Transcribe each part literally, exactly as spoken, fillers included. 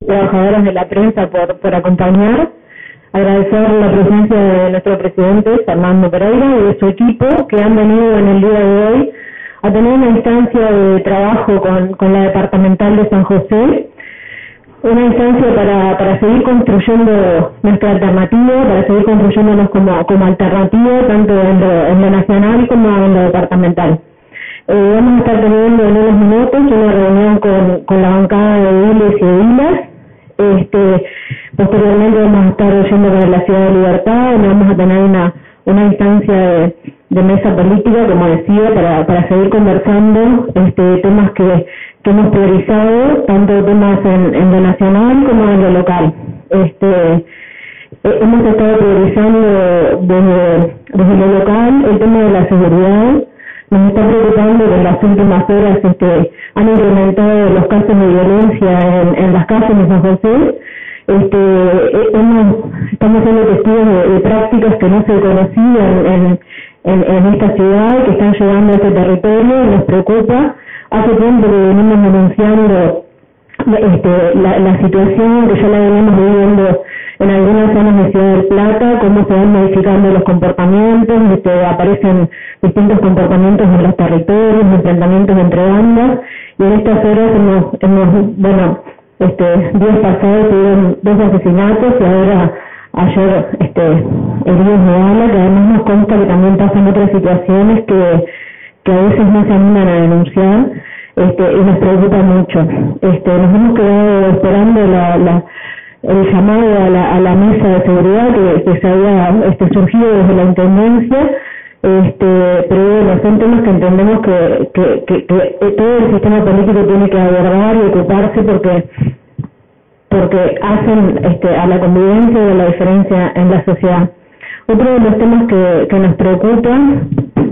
trabajadoras de la prensa por, por acompañar. Agradecer la presencia de nuestro presidente, Fernando Pereira, y de su equipo, que han venido en el día de hoy a tener una instancia de trabajo con, con la departamental de San José, una instancia para, para seguir construyendo nuestra alternativa, para seguir construyéndonos como, como alternativa, tanto en lo, en lo nacional como en lo departamental. Eh, vamos a estar teniendo en unos minutos una reunión con, con la bancada de ediles y edilas. Este, posteriormente vamos a estar oyendo con la Ciudad de Libertad, donde vamos a tener una, una instancia de, de mesa política, como decía, para, para seguir conversando este, temas que, que hemos priorizado, tanto temas en, en lo nacional como en lo local. Este, eh, hemos estado priorizando desde, desde lo local el tema de la seguridad. Nos está preocupando que en las últimas horas este, han incrementado los casos de violencia en, en las calles de San José. Este, hemos, estamos siendo testigos de, de prácticas que no se conocían en, en, en esta ciudad, que están llegando a este territorio, y nos preocupa. Hace tiempo que venimos denunciando este, la, la situación, que ya la venimos viviendo en algunas zonas de Ciudad del Plata, cómo se van modificando los comportamientos, este, aparecen distintos comportamientos en los territorios, enfrentamientos entre bandas, y en estas horas hemos, hemos bueno, este, días pasados tuvieron dos asesinatos, y ahora ayer este, heridos de bala, que además nos consta que también pasan otras situaciones que, que a veces no se animan a denunciar, este, y nos preocupa mucho. Este, nos hemos quedado esperando la, la el llamado a la, a la mesa de seguridad que, que se había este, surgido desde la Intendencia, este, pero bueno, son temas que entendemos que, que, que, que todo el sistema político tiene que abordar y ocuparse porque porque hacen este, a la convivencia y a la diferencia en la sociedad. Otro de los temas que, que nos preocupan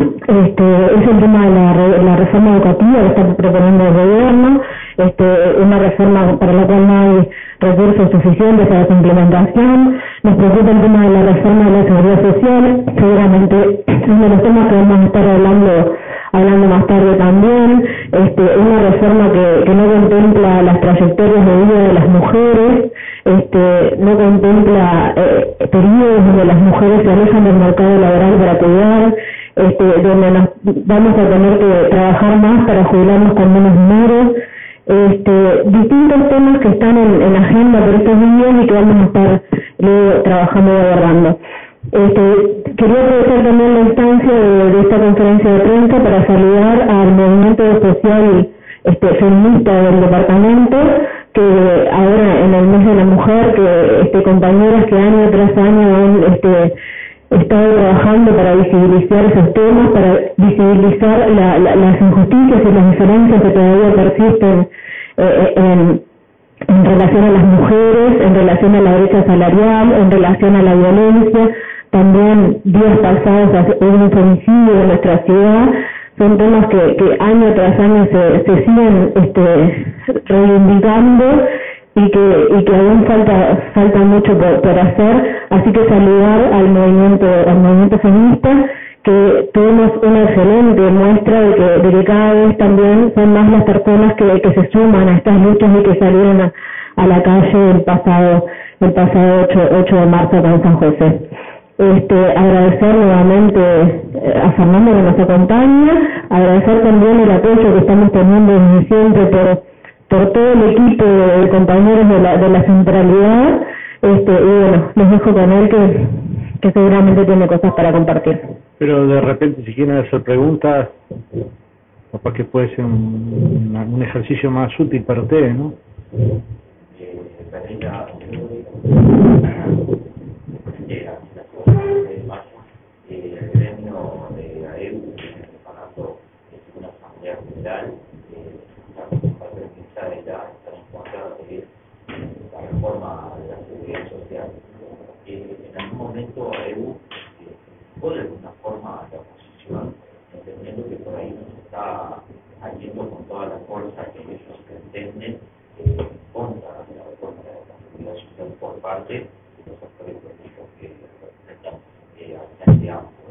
este, es el tema de la, la reforma educativa que está proponiendo el gobierno, este, una reforma para la cual no hay recursos suficientes para su implementación. Nos preocupa el tema de la reforma de la seguridad social, seguramente es uno de los temas que vamos a estar hablando hablando más tarde también, este, una reforma que, que no contempla las trayectorias de vida de las mujeres, este, no contempla eh, periodos donde las mujeres se alejan del mercado laboral para cuidar, este, donde nos vamos a tener que trabajar más para jubilarnos con menos dinero, este, distintos temas que están en, en agenda por estos días y que vamos a estar luego trabajando y abordando. Este, quería aprovechar también la instancia de, de esta conferencia de prensa para saludar al movimiento social este, feminista del departamento, que ahora en el mes de la mujer, que este, compañeras que año tras año han este, estado trabajando para visibilizar esos temas, para visibilizar la, la, las injusticias y las diferencias que todavía persisten eh, en, en relación a las mujeres, en relación a la brecha salarial, en relación a la violencia. También días pasados hubo un femicidio en nuestra ciudad. Son temas que, que año tras año se, se siguen este, reivindicando y que, y que aún falta, falta mucho por, por hacer. Así que saludar al movimiento, al movimiento feminista, que tuvimos una excelente muestra de que, de que cada vez también son más las personas que, que se suman a estas luchas y que salieron a, a la calle el pasado, el pasado ocho de marzo acá en San José. Este, agradecer nuevamente a Fernando que nos acompaña, agradecer también el apoyo que estamos teniendo desde siempre por, por todo el equipo de compañeros de la, de la centralidad, este, y bueno, les dejo con él que, que seguramente tiene cosas para compartir. Pero de repente si quieren hacer preguntas, capaz que puede ser un, un ejercicio más útil para ustedes, ¿no? El gremio de A E U viene preparando una asamblea general, la participación quizá de la encontrada que es la reforma de la seguridad social. En algún momento A E U fue de alguna forma la oposición, entendiendo que por ahí no se está haciendo con toda la fuerza que ellos pretenden en contra de la reforma de la seguridad social por parte de los actores políticos que representan bastante amplio,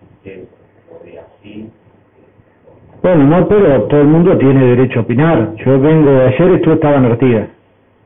así. Bueno, no, pero todo el mundo tiene derecho a opinar. Yo vengo de ayer, esto estaba en Artigas.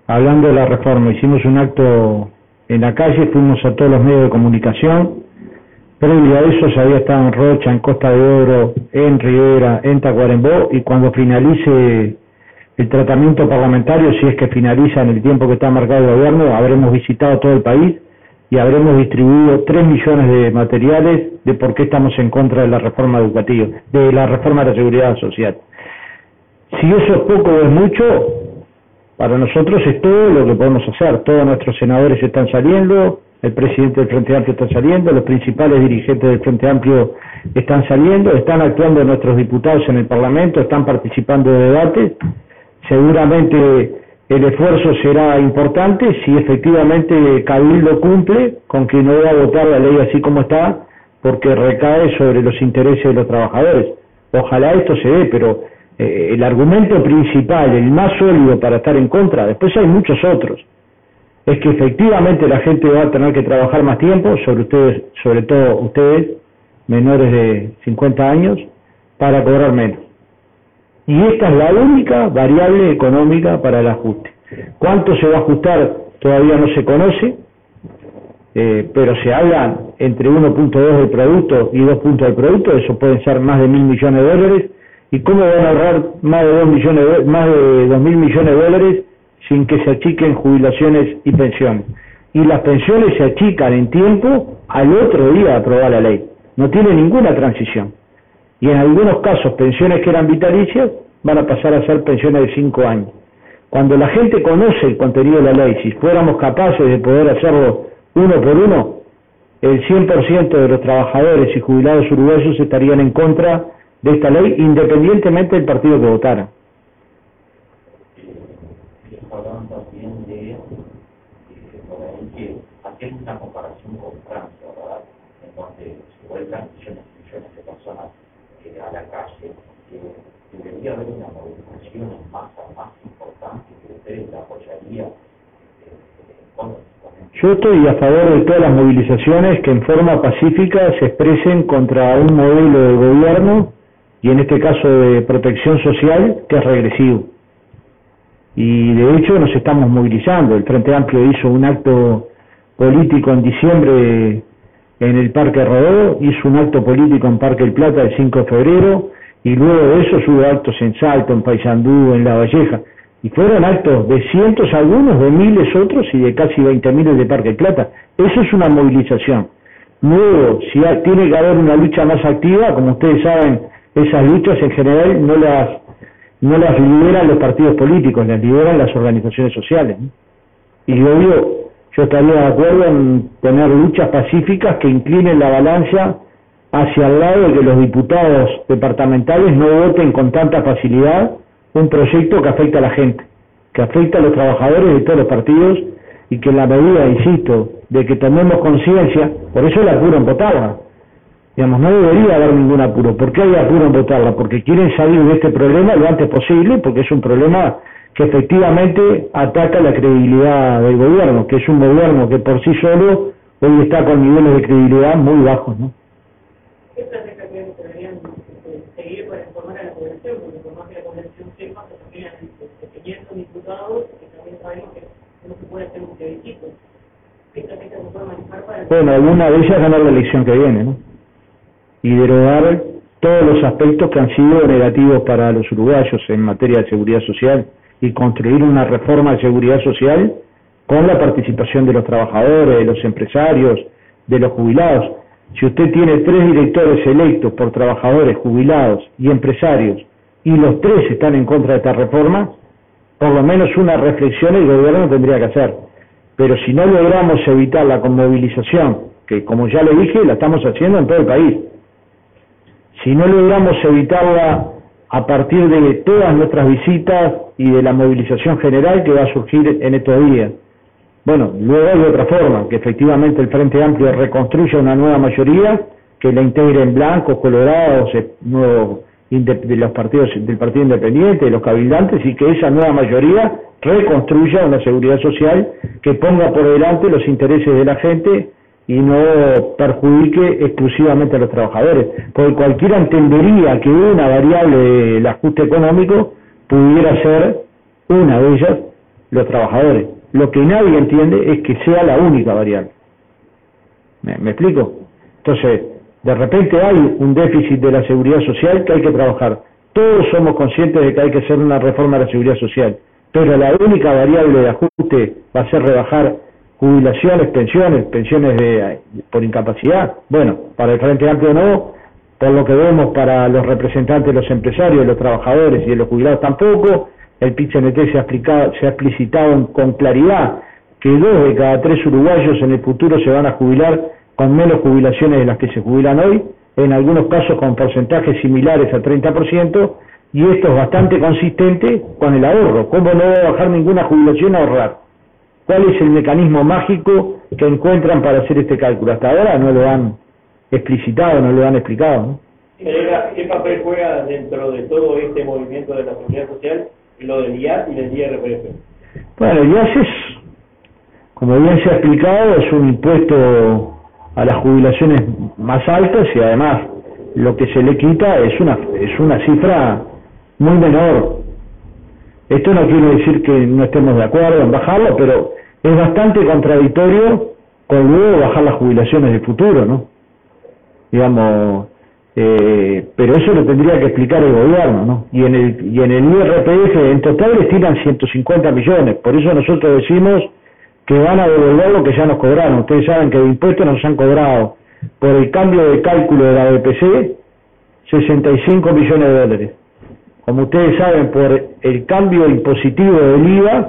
hablando de la reforma. Hicimos un acto en la calle, fuimos a todos los medios de comunicación. Previo a eso ya había estado en Rocha, en Costa de Oro, en Rivera, en Tacuarembó, y cuando finalice el tratamiento parlamentario, si es que finaliza en el tiempo que está marcado el gobierno, habremos visitado todo el país y habremos distribuido tres millones de materiales de por qué estamos en contra de la reforma educativa, de la reforma de la seguridad social. Si eso es poco o es mucho, para nosotros es todo lo que podemos hacer. Todos nuestros senadores están saliendo, el presidente del Frente Amplio está saliendo, los principales dirigentes del Frente Amplio están saliendo, están actuando nuestros diputados en el Parlamento, están participando de debates. Seguramente el esfuerzo será importante si efectivamente Cabildo cumple con que no va a votar la ley así como está, porque recae sobre los intereses de los trabajadores. Ojalá esto se dé, pero eh, el argumento principal, el más sólido para estar en contra, después hay muchos otros, es que efectivamente la gente va a tener que trabajar más tiempo, sobre ustedes, sobre todo ustedes, menores de cincuenta años, para cobrar menos. Y esta es la única variable económica para el ajuste. ¿Cuánto se va a ajustar? Todavía no se conoce, eh, pero se habla entre uno punto dos del producto y dos puntos del producto, eso pueden ser más de mil millones de dólares. ¿Y cómo van a ahorrar más de dos millones de, más de dos mil millones de dólares sin que se achiquen jubilaciones y pensiones? Y las pensiones se achican en tiempo al otro día de aprobar la ley. No tiene ninguna transición. Y en algunos casos pensiones que eran vitalicias van a pasar a ser pensiones de cinco años. Cuando la gente conoce el contenido de la ley, si fuéramos capaces de poder hacerlo uno por uno, el cien por ciento de los trabajadores y jubilados uruguayos estarían en contra de esta ley, independientemente del partido que votara. Hablaban también de, que hacer una comparación con Francia, ¿verdad? En donde se vuelvan millones y millones de personas eh, a la calle, eh, debería haber una movilización en masa más importante que ustedes la apoyarían. Eh, con, con Yo estoy a favor de todas las movilizaciones que en forma pacífica se expresen contra un modelo de gobierno, y en este caso de protección social, que es regresivo. Y de hecho nos estamos movilizando. El Frente Amplio hizo un acto político en diciembre en el Parque Rodó, hizo un acto político en Parque El Plata el cinco de febrero, y luego de eso hubo actos en Salto, en Paysandú, en La Valleja, y fueron actos de cientos algunos, de miles otros, y de casi veinte mil de Parque El Plata. Eso es una movilización. Luego, si hay, tiene que haber una lucha más activa, como ustedes saben, esas luchas en general no las no las lideran los partidos políticos, las lideran las organizaciones sociales, ¿no? Y obvio, yo estaría de acuerdo en tener luchas pacíficas que inclinen la balanza hacia el lado de que los diputados departamentales no voten con tanta facilidad un proyecto que afecta a la gente, que afecta a los trabajadores de todos los partidos, y que en la medida, insisto, de que tomemos conciencia, por eso el apuro en votarla. Digamos, no debería haber ningún apuro. ¿Por qué hay apuro en votarla? Porque quieren salir de este problema lo antes posible, porque es un problema que efectivamente ataca la credibilidad del gobierno, que es un gobierno que por sí solo hoy está con niveles de credibilidad muy bajos, ¿no? ¿Qué estrategia creen que deberían seguir para informar a la población? Porque por más que la población sepa que también hay quinientos diputados, que también sabemos que no se puede hacer un plebiscito. ¿Qué estrategia se puede manejar para...? Bueno, alguna de ellas es ganar la elección que viene, ¿no? Y derogar todos los aspectos que han sido negativos para los uruguayos en materia de seguridad social, y construir una reforma de seguridad social con la participación de los trabajadores, de los empresarios, de los jubilados. Si usted tiene tres directores electos por trabajadores, jubilados y empresarios, y los tres están en contra de esta reforma, por lo menos una reflexión el gobierno tendría que hacer. Pero si no logramos evitarla con movilización, que como ya le dije, la estamos haciendo en todo el país, si no logramos evitarla a partir de todas nuestras visitas y de la movilización general que va a surgir en estos días, bueno, luego hay otra forma, que efectivamente el Frente Amplio reconstruya una nueva mayoría, que la integre en blancos, colorados, nuevos de los partidos del Partido Independiente, de los cabildantes, y que esa nueva mayoría reconstruya una seguridad social que ponga por delante los intereses de la gente y no perjudique exclusivamente a los trabajadores, porque cualquiera entendería que una variable del ajuste económico pudiera ser una de ellas los trabajadores. Lo que nadie entiende es que sea la única variable. ¿Me, me explico? Entonces, de repente hay un déficit de la seguridad social que hay que trabajar. Todos somos conscientes de que hay que hacer una reforma de la seguridad social, pero la única variable de ajuste va a ser rebajar jubilaciones, pensiones, pensiones de, por incapacidad. Bueno, para el Frente Amplio no, por lo que vemos para los representantes de los empresarios, de los trabajadores y de los jubilados tampoco. El P I T C N T se ha, explicado, se ha explicitado con claridad que dos de cada tres uruguayos en el futuro se van a jubilar con menos jubilaciones de las que se jubilan hoy, en algunos casos con porcentajes similares al treinta por ciento, y esto es bastante consistente con el ahorro. ¿Cómo no va a bajar ninguna jubilación a ahorrar? ¿Cuál es el mecanismo mágico que encuentran para hacer este cálculo? Hasta ahora no lo han explicitado, no lo han explicado, ¿no? ¿Qué papel juega dentro de todo este movimiento de la seguridad social lo del I A S y del I R P F? Bueno, el I A S es, como bien se ha explicado, es un impuesto a las jubilaciones más altas y además lo que se le quita es una es una cifra muy menor. Esto no quiere decir que no estemos de acuerdo en bajarlo, pero es bastante contradictorio con luego bajar las jubilaciones del futuro, ¿no? Digamos, eh, pero eso lo tendría que explicar el gobierno, ¿no? Y en el y en el I R P F en total destinan ciento cincuenta millones, por eso nosotros decimos que van a devolver lo que ya nos cobraron. Ustedes saben que de impuestos nos han cobrado por el cambio de cálculo de la B P C sesenta y cinco millones de dólares. Como ustedes saben, por el cambio impositivo del I V A,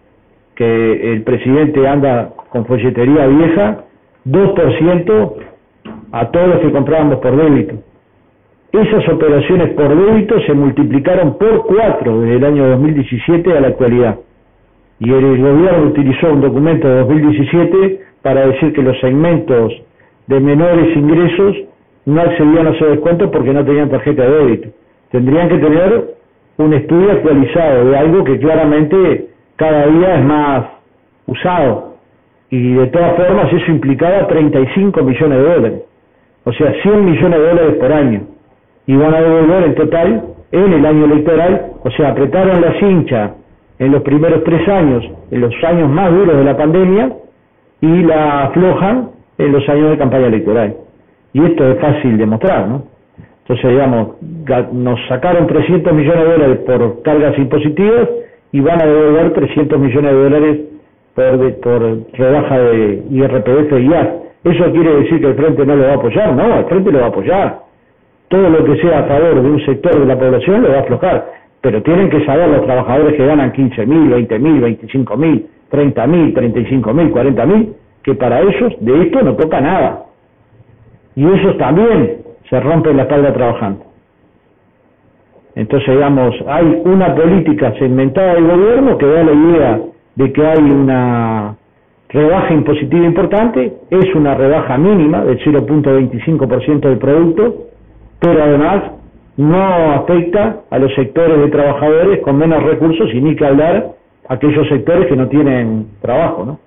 que el presidente anda con folletería vieja, dos por ciento a todos los que comprábamos por débito. Esas operaciones por débito se multiplicaron por cuatro desde el año dos mil diecisiete a la actualidad. Y el gobierno utilizó un documento de dos mil diecisiete para decir que los segmentos de menores ingresos no accedían a ese descuento porque no tenían tarjeta de débito. Tendrían que tener un estudio actualizado de algo que claramente cada día es más usado. Y de todas formas eso implicaba treinta y cinco millones de dólares. O sea, cien millones de dólares por año. Y van a devolver en total en el año electoral, o sea, apretaron la cincha en los primeros tres años, en los años más duros de la pandemia, y la aflojan en los años de campaña electoral. Y esto es fácil de mostrar, ¿no? Entonces, digamos, nos sacaron trescientos millones de dólares por cargas impositivas y van a devolver trescientos millones de dólares por, por rebaja de I R P F y I A S. ¿Eso quiere decir que el Frente no lo va a apoyar? No, el Frente lo va a apoyar. Todo lo que sea a favor de un sector de la población lo va a aflojar. Pero tienen que saber los trabajadores que ganan quince mil, veinte mil, veinticinco mil, treinta mil, treinta y cinco mil, cuarenta mil, que para ellos de esto no toca nada. Y ellos también se rompen la espalda trabajando. Entonces, digamos, hay una política segmentada del gobierno que da la idea de que hay una rebaja impositiva importante, es una rebaja mínima del cero punto veinticinco por ciento del producto, pero además no afecta a los sectores de trabajadores con menos recursos y ni que hablar a aquellos sectores que no tienen trabajo, ¿no?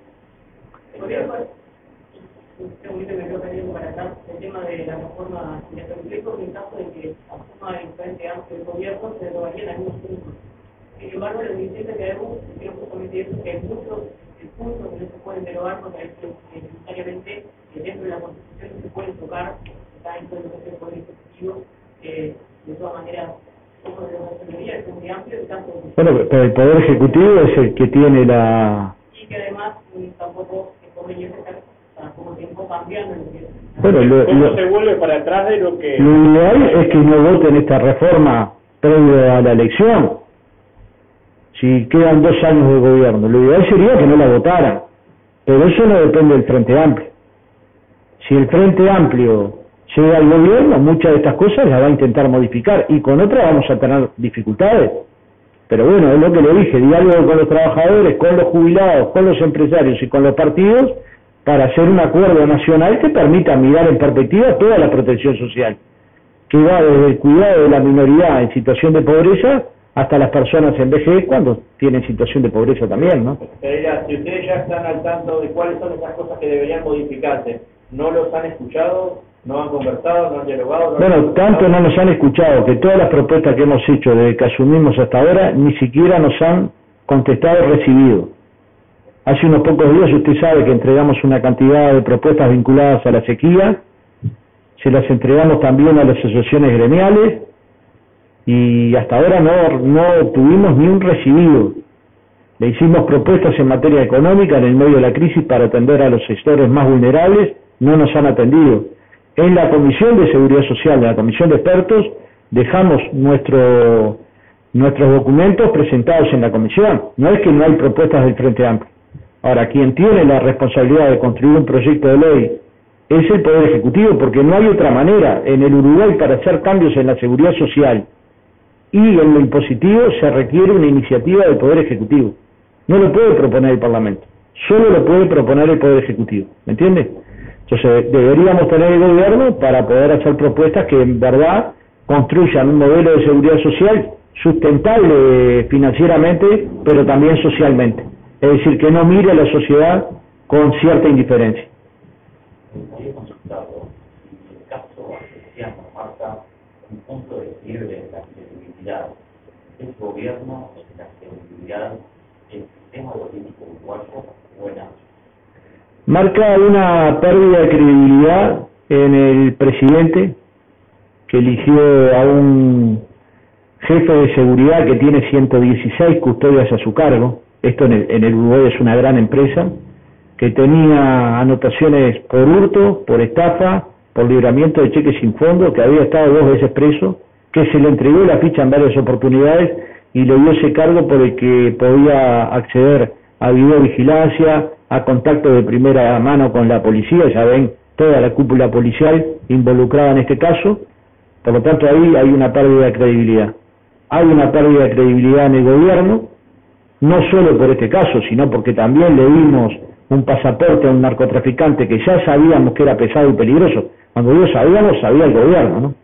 El tema de la reforma de reflejo en caso de que asuma el Frente Amplio del gobierno se derogarían algunos puntos. Sin embargo, los dirigentes de A E U dijeron justamente eso, que hay muchos puntos que no se pueden derogar porque necesariamente dentro de la Constitución no se pueden tocar, está dentro de lo que es el Poder Ejecutivo, eh, de todas maneras, como de la mayoría, el Frente Amplio, el caso de... Bueno, pero el Poder Ejecutivo es el que tiene la... Y que además tampoco es conveniente estar como tiempo cambiando lo que... Bueno, lo, ¿Cómo lo, se vuelve para atrás de lo que...? lo ideal es que no voten esta reforma previo a la elección. Si quedan dos años de gobierno, lo ideal sería que no la votaran. Pero eso no depende del Frente Amplio. Si el Frente Amplio llega al gobierno, muchas de estas cosas las va a intentar modificar y con otras vamos a tener dificultades. Pero bueno, es lo que le dije, diálogo con los trabajadores, con los jubilados, con los empresarios y con los partidos, para hacer un acuerdo nacional que permita mirar en perspectiva toda la protección social, que va desde el cuidado de la minoría en situación de pobreza hasta las personas en vejez cuando tienen situación de pobreza también, ¿no? Pereira, si ustedes ya están al tanto de cuáles son esas cosas que deberían modificarse, ¿no los han escuchado? ¿No han conversado? ¿No han dialogado? ¿No bueno, han tanto no nos han escuchado que todas las propuestas que hemos hecho desde que asumimos hasta ahora ni siquiera nos han contestado, recibido. Hace unos pocos días usted sabe que entregamos una cantidad de propuestas vinculadas a la sequía, se las entregamos también a las asociaciones gremiales y hasta ahora no, no tuvimos ni un recibido. Le hicimos propuestas en materia económica en el medio de la crisis para atender a los sectores más vulnerables, no nos han atendido. En la Comisión de Seguridad Social, en la Comisión de Expertos, dejamos nuestro, nuestros documentos presentados en la Comisión. No es que no hay propuestas del Frente Amplio. Ahora, quien tiene la responsabilidad de construir un proyecto de ley es el Poder Ejecutivo, porque no hay otra manera. En el Uruguay, para hacer cambios en la seguridad social y en lo impositivo, se requiere una iniciativa del Poder Ejecutivo. No lo puede proponer el Parlamento, solo lo puede proponer el Poder Ejecutivo, ¿me entiende? Entonces, deberíamos tener el gobierno para poder hacer propuestas que en verdad construyan un modelo de seguridad social sustentable financieramente, pero también socialmente. Es decir, que no mire a la sociedad con cierta indiferencia. Había consultado si el caso Astesiano marca un punto de quiebre en la credibilidad del gobierno, en la credibilidad del sistema político uruguayo, buena. Marca una pérdida de credibilidad en el presidente, que eligió a un jefe de seguridad que tiene ciento dieciséis custodias a su cargo. Esto en el, en el Uruguay es una gran empresa, que tenía anotaciones por hurto, por estafa, por libramiento de cheques sin fondo, que había estado dos veces preso, que se le entregó la ficha en varias oportunidades y le dio ese cargo por el que podía acceder a videovigilancia, a contacto de primera mano con la policía. Ya ven, toda la cúpula policial involucrada en este caso. Por lo tanto, ahí hay una pérdida de credibilidad. Hay una pérdida de credibilidad en el gobierno, no solo por este caso, sino porque también le dimos un pasaporte a un narcotraficante que ya sabíamos que era pesado y peligroso. Cuando digo sabíamos, sabía el gobierno, ¿no?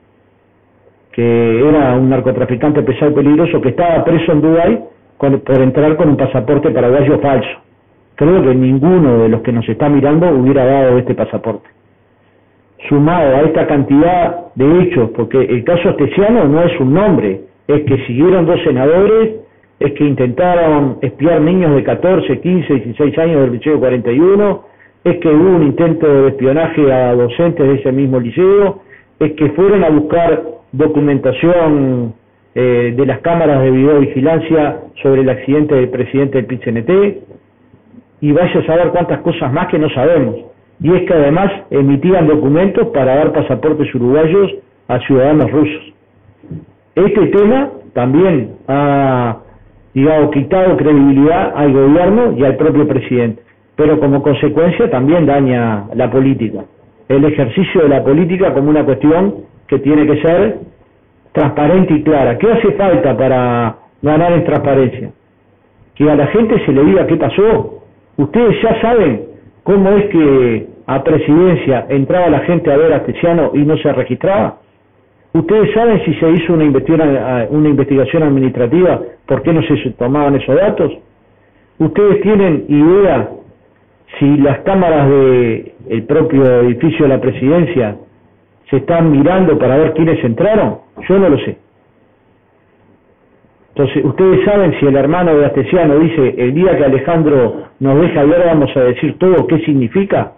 Que era un narcotraficante pesado y peligroso que estaba preso en Dubái con, por entrar con un pasaporte paraguayo falso. Creo que ninguno de los que nos está mirando hubiera dado este pasaporte. Sumado a esta cantidad de hechos, porque el caso Astesiano no es un nombre, es que siguieron dos senadores, es que intentaron espiar niños de catorce, quince, dieciséis años del liceo cuarenta y uno, es que hubo un intento de espionaje a docentes de ese mismo liceo, es que fueron a buscar documentación eh, de las cámaras de videovigilancia sobre el accidente del presidente del P I C N T, y vaya a saber cuántas cosas más que no sabemos. Y es que además emitían documentos para dar pasaportes uruguayos a ciudadanos rusos. Este tema también ha, digamos, quitado credibilidad al gobierno y al propio presidente, pero como consecuencia también daña la política, el ejercicio de la política como una cuestión que tiene que ser transparente y clara. ¿Qué hace falta para ganar en transparencia? Que a la gente se le diga qué pasó. Ustedes ya saben cómo es que a presidencia entraba la gente a ver a Astesiano y no se registraba. Ustedes saben si se hizo una investigación, una investigación administrativa, por qué no se tomaban esos datos. Ustedes tienen idea si las cámaras del propio edificio de la presidencia se están mirando para ver quiénes entraron. Yo no lo sé. Entonces, ustedes saben si el hermano de Astesiano dice, el día que Alejandro nos deja hablar vamos a decir todo qué significa,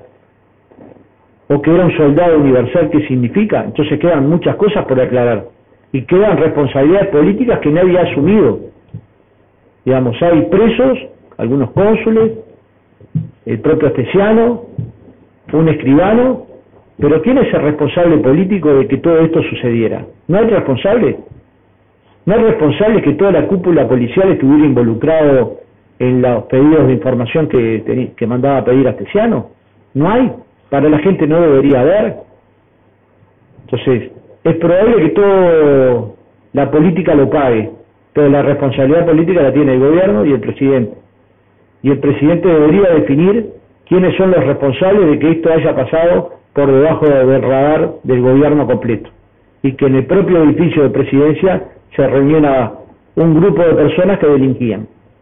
o que era un soldado universal, qué significa. Entonces quedan muchas cosas por aclarar, y quedan responsabilidades políticas que nadie ha asumido. Digamos, hay presos, algunos cónsules, el propio Astesiano, un escribano, pero ¿quién es el responsable político de que todo esto sucediera? ¿No hay responsable? ¿No es responsable que toda la cúpula policial estuviera involucrado en los pedidos de información que, que mandaba a pedir Astesiano? No hay. Para la gente no debería haber. Entonces, es probable que toda la política lo pague, pero la responsabilidad política la tiene el gobierno y el presidente. Y el presidente debería definir quiénes son los responsables de que esto haya pasado por debajo del radar del gobierno completo. Y que en el propio edificio de presidencia se reuniera un grupo de personas que delinquían.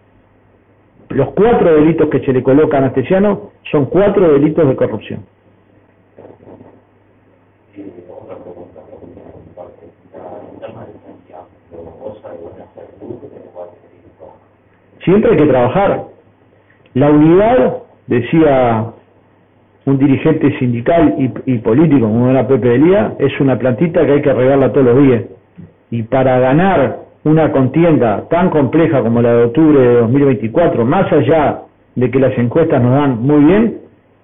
Los cuatro delitos que se le colocan a Astesiano son cuatro delitos de corrupción. Otra pregunta, por parte, la interna licencia goza de buena salud, de lo cual se dijo siempre hay que trabajar. La unidad, decía un dirigente sindical y, y político como era Pepe Delía, es una plantita que hay que regarla todos los días. Y para ganar una contienda tan compleja como la de octubre de dos mil veinticuatro, más allá de que las encuestas nos dan muy bien,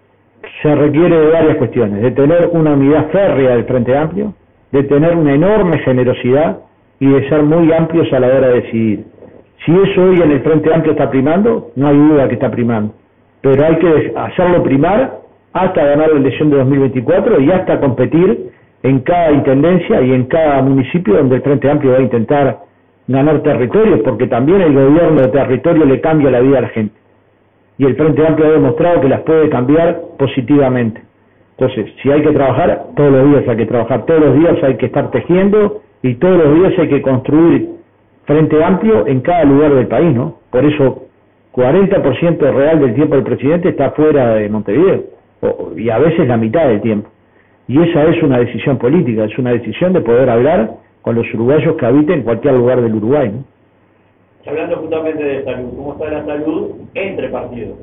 se requiere de varias cuestiones: de tener una unidad férrea del Frente Amplio, de tener una enorme generosidad y de ser muy amplios a la hora de decidir. Si eso hoy en el Frente Amplio está primando, no hay duda que está primando, pero hay que hacerlo primar hasta ganar la elección de dos mil veinticuatro y hasta competir en cada intendencia y en cada municipio donde el Frente Amplio va a intentar ganar territorios, porque también el gobierno de territorio le cambia la vida a la gente. Y el Frente Amplio ha demostrado que las puede cambiar positivamente. Entonces, si hay que trabajar, todos los días hay que trabajar, todos los días hay que estar tejiendo y todos los días hay que construir Frente Amplio en cada lugar del país, ¿no? Por eso, cuarenta por ciento real del tiempo del presidente está fuera de Montevideo, o, y a veces la mitad del tiempo. Y esa es una decisión política, es una decisión de poder hablar con los uruguayos que habiten en cualquier lugar del Uruguay, ¿no? Hablando justamente de salud, ¿cómo está la salud entre partidos?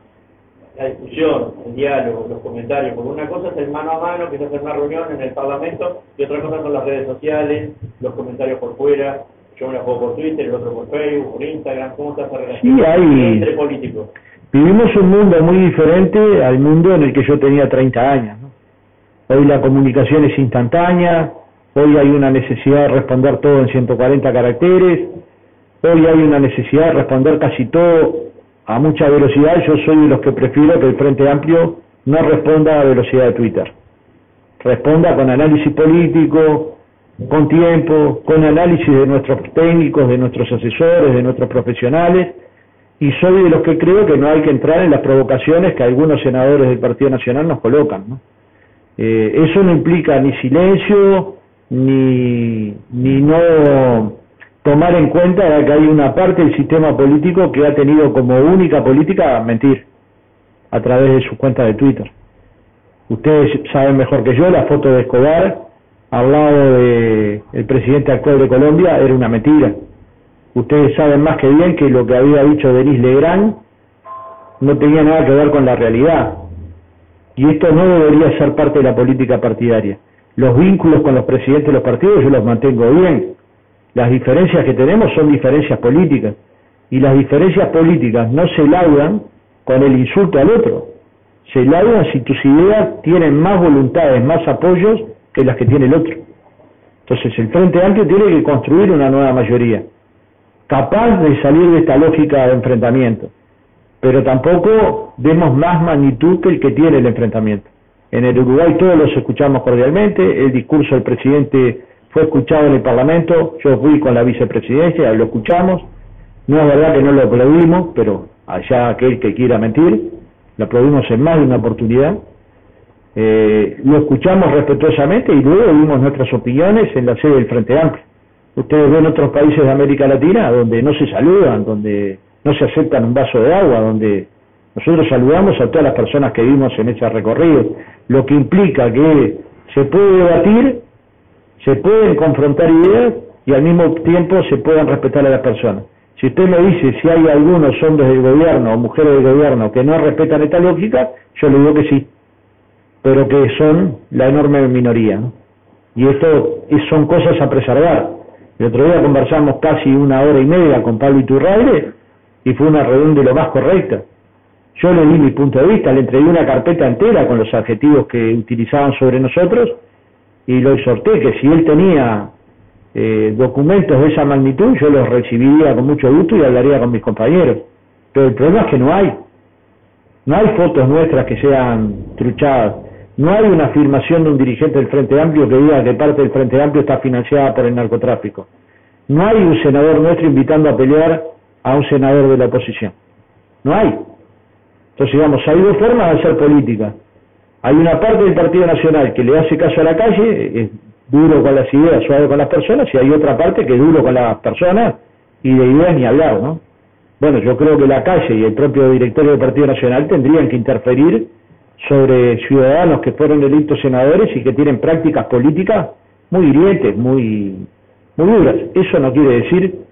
La discusión, el diálogo, los comentarios, porque una cosa es el mano a mano, que se hace una reunión en el Parlamento, y otra cosa son las redes sociales, los comentarios por fuera. Yo me la juego por Twitter, el otro por Facebook, por Instagram. ¿Cómo está esa relación sí, hay... entre políticos? Vivimos un mundo muy diferente al mundo en el que yo tenía treinta años, ¿no? Hoy la comunicación es instantánea, hoy hay una necesidad de responder todo en ciento cuarenta caracteres, hoy hay una necesidad de responder casi todo a mucha velocidad. Yo soy de los que prefiero que el Frente Amplio no responda a velocidad de Twitter, responda con análisis político, con tiempo, con análisis de nuestros técnicos, de nuestros asesores, de nuestros profesionales, y soy de los que creo que no hay que entrar en las provocaciones que algunos senadores del Partido Nacional nos colocan, ¿no? Eh, eso no implica ni silencio, ni, ni no tomar en cuenta de que hay una parte del sistema político que ha tenido como única política mentir a través de sus cuentas de Twitter. Ustedes saben mejor que yo, la foto de Escobar al lado del presidente actual de Colombia era una mentira. Ustedes saben más que bien que lo que había dicho Denis Legrand no tenía nada que ver con la realidad. Y esto no debería ser parte de la política partidaria. Los vínculos con los presidentes de los partidos yo los mantengo bien. Las diferencias que tenemos son diferencias políticas. Y las diferencias políticas no se laudan con el insulto al otro. Se laudan si tus ideas tienen más voluntades, más apoyos que las que tiene el otro. Entonces el Frente Amplio tiene que construir una nueva mayoría, capaz de salir de esta lógica de enfrentamiento, pero tampoco demos más magnitud que el que tiene el enfrentamiento. En el Uruguay todos los escuchamos cordialmente, el discurso del presidente fue escuchado en el Parlamento, yo fui con la vicepresidencia, lo escuchamos, no es verdad que no lo aplaudimos, pero allá aquel que quiera mentir, lo aplaudimos en más de una oportunidad. Eh, lo escuchamos respetuosamente y luego dimos nuestras opiniones en la sede del Frente Amplio. Ustedes ven otros países de América Latina donde no se saludan, donde no se aceptan un vaso de agua, donde nosotros saludamos a todas las personas que vimos en ese recorrido, lo que implica que se puede debatir, se pueden confrontar ideas y al mismo tiempo se puedan respetar a las personas. Si usted me dice si hay algunos hombres del gobierno o mujeres del gobierno que no respetan esta lógica, yo le digo que sí, pero que son la enorme minoría, ¿no? Y esto es, son cosas a preservar. El otro día conversamos casi una hora y media con Pablo Iturralde y fue una reunión de lo más correcta. Yo le di mi punto de vista, le entregué una carpeta entera con los adjetivos que utilizaban sobre nosotros y lo exhorté que si él tenía eh, documentos de esa magnitud yo los recibiría con mucho gusto y hablaría con mis compañeros. Pero el problema es que no hay. No hay fotos nuestras que sean truchadas. No hay una afirmación de un dirigente del Frente Amplio que diga que parte del Frente Amplio está financiada por el narcotráfico. No hay un senador nuestro invitando a pelear a un senador de la oposición. No hay. Entonces, digamos, hay dos formas de hacer política. Hay una parte del Partido Nacional que le hace caso a la calle, es duro con las ideas, suave con las personas, y hay otra parte que es duro con las personas y de ideas ni hablar, ¿no? Bueno, yo creo que la calle y el propio directorio del Partido Nacional tendrían que interferir sobre ciudadanos que fueron electos senadores y que tienen prácticas políticas muy hirientes, muy, muy duras. Eso no quiere decir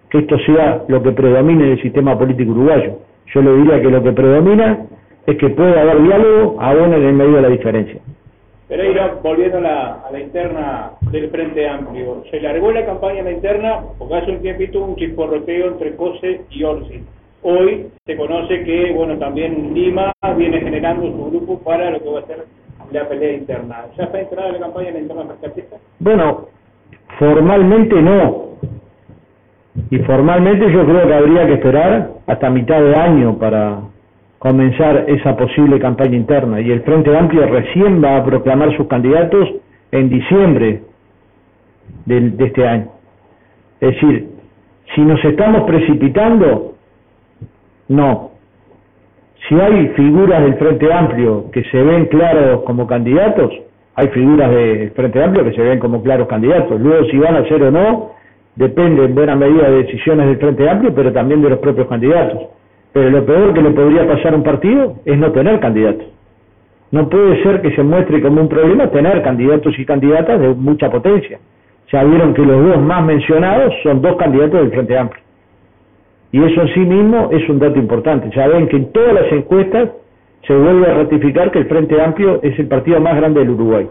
que esto sea lo que predomine en el sistema político uruguayo. Yo le diría que lo que predomina es que puede haber diálogo aún en el medio de la diferencia. Pereira, volviendo a la, a la interna del Frente Amplio, se largó la campaña en la interna porque hace un tiempito un chisporroteo entre COSE y Orsi. Hoy se conoce que, bueno, también Lima viene generando su grupo para lo que va a ser la pelea interna. ¿Ya está entrada la campaña en la interna rescatista? Bueno, formalmente no. Y formalmente yo creo que habría que esperar hasta mitad de año para comenzar esa posible campaña interna. Y el Frente Amplio recién va a proclamar sus candidatos en diciembre de, de este año. Es decir, si nos estamos precipitando, no. Si hay figuras del Frente Amplio que se ven claros como candidatos, hay figuras del Frente Amplio que se ven como claros candidatos. Luego, si van a ser o no, depende en buena medida de decisiones del Frente Amplio, pero también de los propios candidatos. Pero lo peor que le podría pasar a un partido es no tener candidatos. No puede ser que se muestre como un problema tener candidatos y candidatas de mucha potencia. Ya vieron que los dos más mencionados son dos candidatos del Frente Amplio. Y eso en sí mismo es un dato importante. Ya ven que en todas las encuestas se vuelve a ratificar que el Frente Amplio es el partido más grande del Uruguay.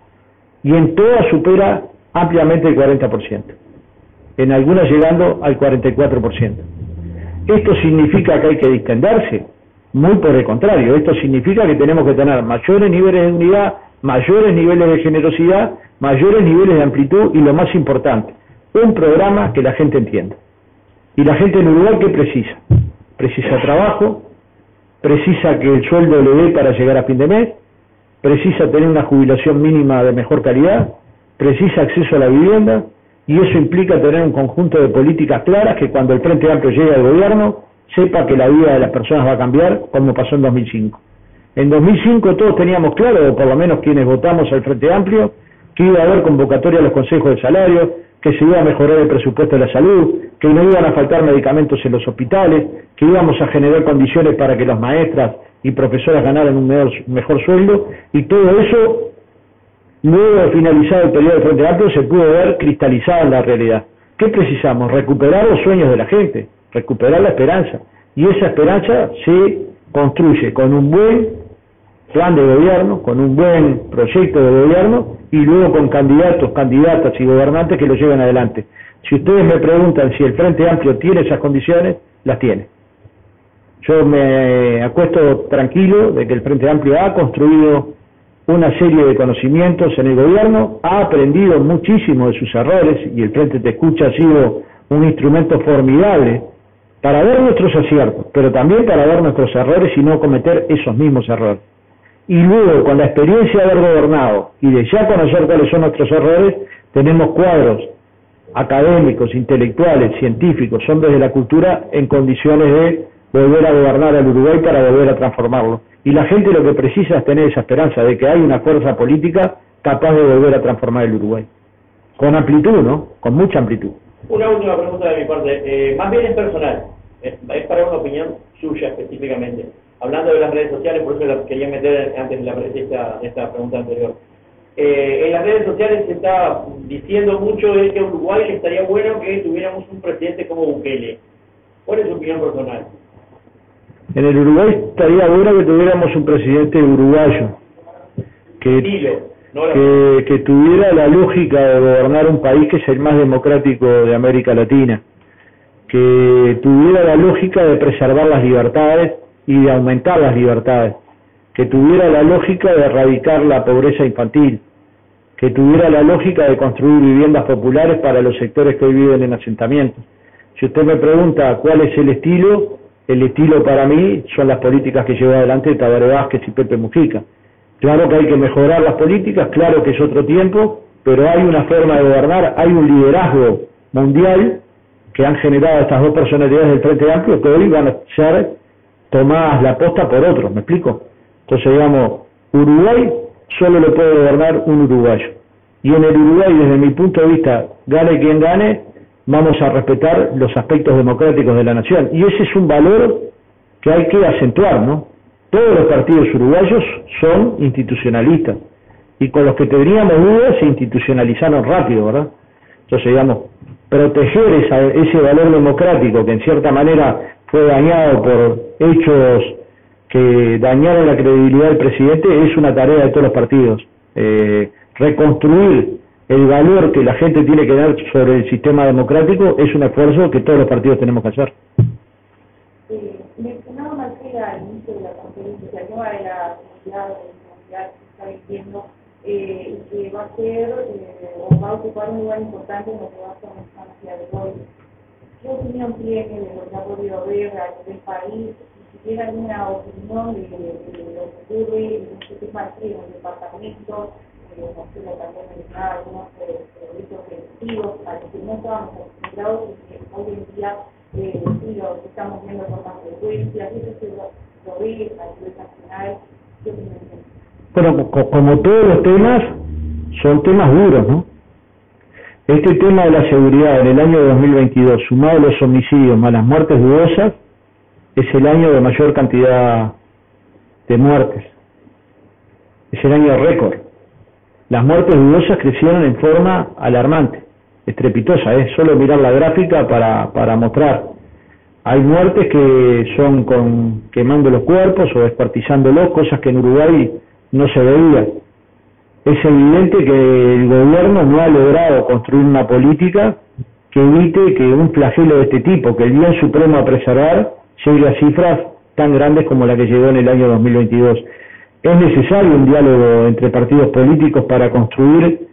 Y en todas supera ampliamente el cuarenta por ciento. En algunas llegando al cuarenta y cuatro por ciento. ¿Esto significa que hay que distenderse? Muy por el contrario, esto significa que tenemos que tener mayores niveles de unidad, mayores niveles de generosidad, mayores niveles de amplitud y lo más importante, un programa que la gente entienda. ¿Y la gente en Uruguay qué precisa? Precisa trabajo, precisa que el sueldo le dé para llegar a fin de mes, precisa tener una jubilación mínima de mejor calidad, precisa acceso a la vivienda, y eso implica tener un conjunto de políticas claras que cuando el Frente Amplio llegue al gobierno sepa que la vida de las personas va a cambiar, como pasó en dos mil cinco. En dos mil cinco todos teníamos claro, o por lo menos quienes votamos al Frente Amplio, que iba a haber convocatoria a los consejos de salario, que se iba a mejorar el presupuesto de la salud, que no iban a faltar medicamentos en los hospitales, que íbamos a generar condiciones para que las maestras y profesoras ganaran un mejor, mejor sueldo, y todo eso, luego de finalizado el periodo del Frente Amplio, se pudo ver cristalizado en la realidad. ¿Qué precisamos? Recuperar los sueños de la gente, recuperar la esperanza, y esa esperanza se construye con un buen plan de gobierno, con un buen proyecto de gobierno y luego con candidatos, candidatas y gobernantes que lo lleven adelante. Si ustedes me preguntan si el Frente Amplio tiene esas condiciones, las tiene. Yo me acuesto tranquilo de que el Frente Amplio ha construido una serie de conocimientos en el gobierno, ha aprendido muchísimo de sus errores y el Frente Te Escucha ha sido un instrumento formidable para ver nuestros aciertos, pero también para ver nuestros errores y no cometer esos mismos errores. Y luego, con la experiencia de haber gobernado y de ya conocer cuáles son nuestros errores, tenemos cuadros académicos, intelectuales, científicos, hombres de la cultura en condiciones de volver a gobernar al Uruguay para volver a transformarlo. Y la gente lo que precisa es tener esa esperanza de que hay una fuerza política capaz de volver a transformar el Uruguay. Con amplitud, ¿no? Con mucha amplitud. Una última pregunta de mi parte, eh, más bien es personal, es, es para una opinión suya específicamente. Hablando de las redes sociales, por eso la quería meter antes de, la, de, esta, de esta pregunta anterior. Eh, en las redes sociales se está diciendo mucho de que a Uruguay le estaría bueno que tuviéramos un presidente como Bukele. ¿Cuál es su opinión personal? En el Uruguay estaría bueno que tuviéramos un presidente uruguayo que, Estilo, no la... que, que tuviera la lógica de gobernar un país que es el más democrático de América Latina, que tuviera la lógica de preservar las libertades y de aumentar las libertades, que tuviera la lógica de erradicar la pobreza infantil, que tuviera la lógica de construir viviendas populares para los sectores que hoy viven en asentamientos. Si usted me pregunta cuál es el estilo, el estilo para mí son las políticas que llevó adelante Tabaré Vázquez y Pepe Mujica. Claro que hay que mejorar las políticas, claro que es otro tiempo, pero hay una forma de gobernar, hay un liderazgo mundial que han generado estas dos personalidades del Frente Amplio que hoy van a ser tomadas la posta por otros, ¿me explico? Entonces, digamos, Uruguay solo lo puede gobernar un uruguayo. Y en el Uruguay, desde mi punto de vista, gane quien gane, vamos a respetar los aspectos democráticos de la nación. Y ese es un valor que hay que acentuar, ¿no? Todos los partidos uruguayos son institucionalistas. Y con los que teníamos dudas se institucionalizaron rápido, ¿verdad? Entonces, digamos, proteger esa, ese valor democrático que en cierta manera fue dañado por hechos que dañaron la credibilidad del presidente, es una tarea de todos los partidos. Eh, reconstruir el valor que la gente tiene que dar sobre el sistema democrático es un esfuerzo que todos los partidos tenemos que hacer. Eh, mencionaba Marcela al inicio de la conferencia el tema de la comunidad mundial que está viviendo, eh, que va a ser eh, o va a ocupar un lugar importante en lo que va a ser la instancia de hoy. ¿Qué opinión tiene de lo que ha podido ver a nivel país? Si tiene alguna opinión de, de, de lo que ocurre en este tema en el departamento, eh, Marcela también mencionaba algunos proyectos preventivos a los que no estábamos acostumbrados y que hoy en día eh, sí lo estamos viendo con más frecuencia, eso se lo, lo ve a nivel nacional. ¿Qué opinión tiene? Bueno, co como todos los temas, son temas duros, ¿no? Este tema de la seguridad en el año dos mil veintidós, sumado a los homicidios más las muertes dudosas, es el año de mayor cantidad de muertes. Es el año récord. Las muertes dudosas crecieron en forma alarmante, estrepitosa, es solo mirar la gráfica para, para mostrar. Hay muertes que son con quemando los cuerpos o descuartizándolos, cosas que en Uruguay no se veían. Es evidente que el gobierno no ha logrado construir una política que evite que un flagelo de este tipo, que el bien supremo a preservar, llegue a cifras tan grandes como la que llegó en el año dos mil veintidós. Es necesario un diálogo entre partidos políticos para construir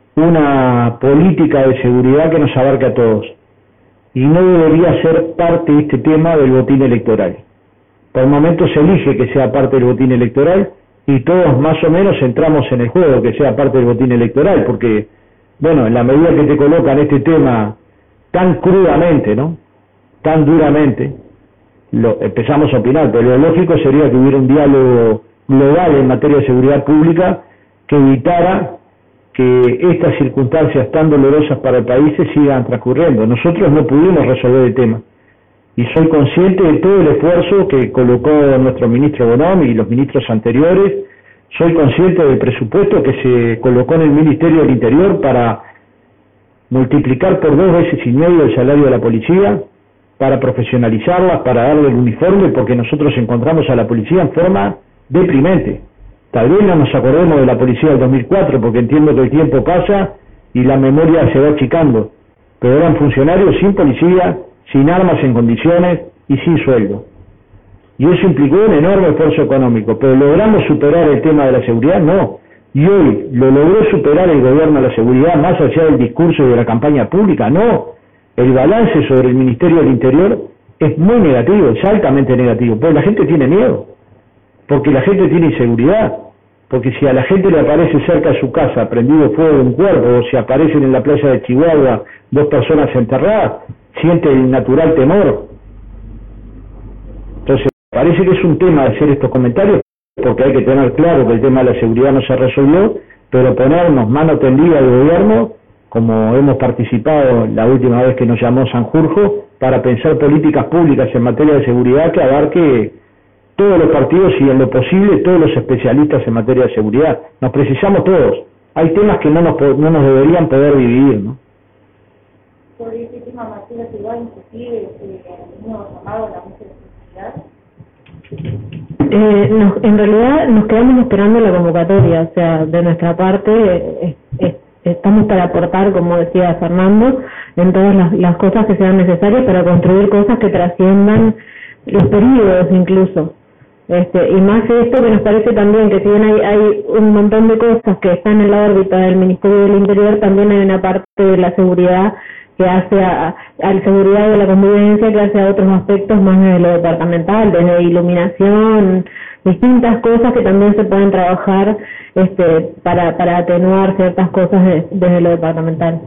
una política de seguridad que nos abarque a todos. Y no debería ser parte este tema del botín electoral. Por momentos se elige que sea parte del botín electoral y todos más o menos entramos en el juego que sea parte del botín electoral, porque, bueno, en la medida que te colocan este tema tan crudamente, ¿no?, tan duramente, lo, empezamos a opinar, pero lo lógico sería que hubiera un diálogo global en materia de seguridad pública que evitara que estas circunstancias tan dolorosas para el país se sigan transcurriendo. Nosotros no pudimos resolver el tema y soy consciente de todo el esfuerzo que colocó nuestro ministro Bonomi y los ministros anteriores. Soy consciente del presupuesto que se colocó en el Ministerio del Interior para multiplicar por dos veces y medio el salario de la policía, para profesionalizarla, para darle el uniforme, porque nosotros encontramos a la policía en forma deprimente. Tal vez no nos acordemos de la policía del dos mil cuatro, porque entiendo que el tiempo pasa y la memoria se va achicando, pero eran funcionarios sin policía, sin armas en condiciones y sin sueldo. Y eso implicó un enorme esfuerzo económico, pero ¿logramos superar el tema de la seguridad? No. Y hoy, ¿lo logró superar el gobierno de la seguridad más allá del discurso y de la campaña pública? No. El balance sobre el Ministerio del Interior es muy negativo, es altamente negativo, porque la gente tiene miedo, porque la gente tiene inseguridad, porque si a la gente le aparece cerca de su casa prendido fuego un cuerpo, o si aparecen en la playa de Chihuahua dos personas enterradas, siente el natural temor. Entonces, parece que es un tema de hacer estos comentarios, porque hay que tener claro que el tema de la seguridad no se resolvió, pero ponernos mano tendida al gobierno, como hemos participado la última vez que nos llamó Sanjurjo, para pensar políticas públicas en materia de seguridad que abarque todos los partidos y en lo posible todos los especialistas en materia de seguridad. Nos precisamos todos. Hay temas que no nos, no nos deberían poder dividir, ¿no? Sobre este tema, Marcela, ¿se va a discutir eh, uno llamado a la mesa de seguridad? Eh, nos, en realidad nos quedamos esperando la convocatoria, o sea, de nuestra parte eh, eh, estamos para aportar, como decía Fernando, en todas las, las cosas que sean necesarias para construir cosas que trasciendan los periodos incluso. Este, y más esto que nos parece también que si bien hay, hay un montón de cosas que están en la órbita del Ministerio del Interior, también hay una parte de la seguridad que hace a, a la seguridad de la convivencia, que hace a otros aspectos más de lo departamental, desde iluminación, distintas cosas que también se pueden trabajar este, para, para atenuar ciertas cosas de, desde lo departamental.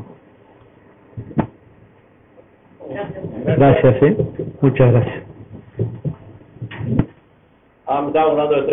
Gracias, ¿eh? Muchas gracias. Ah, me estaba hablando de tres.